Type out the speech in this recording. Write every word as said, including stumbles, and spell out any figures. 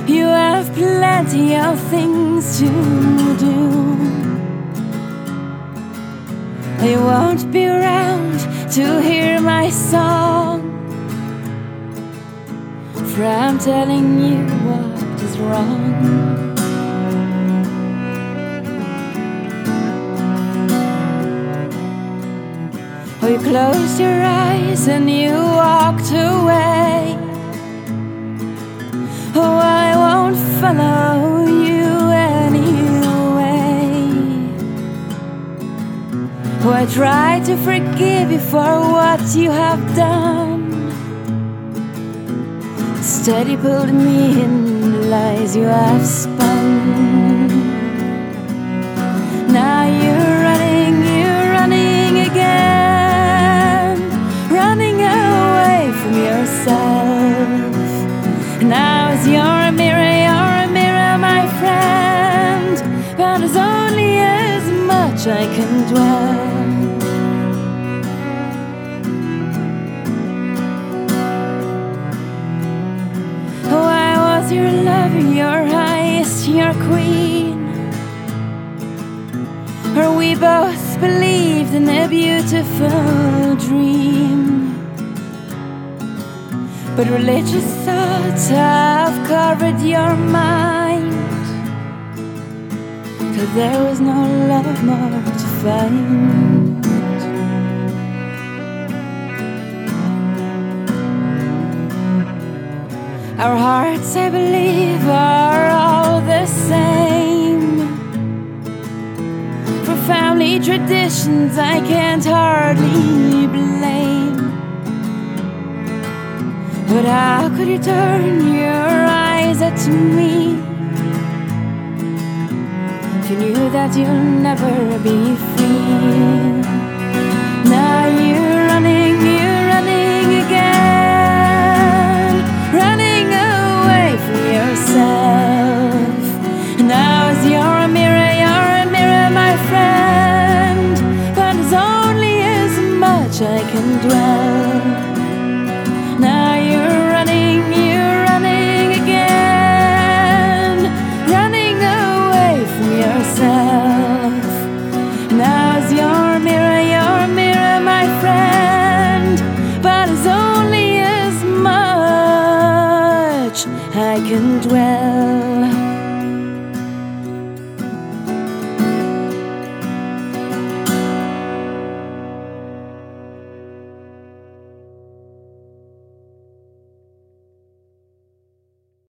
You have plenty of things to do. You won't be around to hear my song, for I'm telling you what is wrong. Oh, you closed your eyes and you walked away. Oh, I won't follow you anyway. Oh, I tried to forgive you for what you have done. Instead you pulled me in the lies you have spun. Now you're running, you're running again, running away from yourself. Now as you're a mirror, you're a mirror, my friend, but there's only as much I can dwell. Oh, I was your lover, your highest, your queen, or we both believed in a beautiful dream. But religious thoughts have covered your mind, 'cause there was no love more to find. Our hearts, I believe, are all the same. For family traditions I can't hardly blame. But how could you turn your eyes at me if you knew that you'll never be free? Now you're running, you're running again, running away from yourself. Now as you're a mirror, you're a mirror, my friend, but there's only as much I can dwell. Now you're running, you're running again, running away from yourself. Now as you're a mirror, you're a mirror, my friend, but it's only as much I can dwell.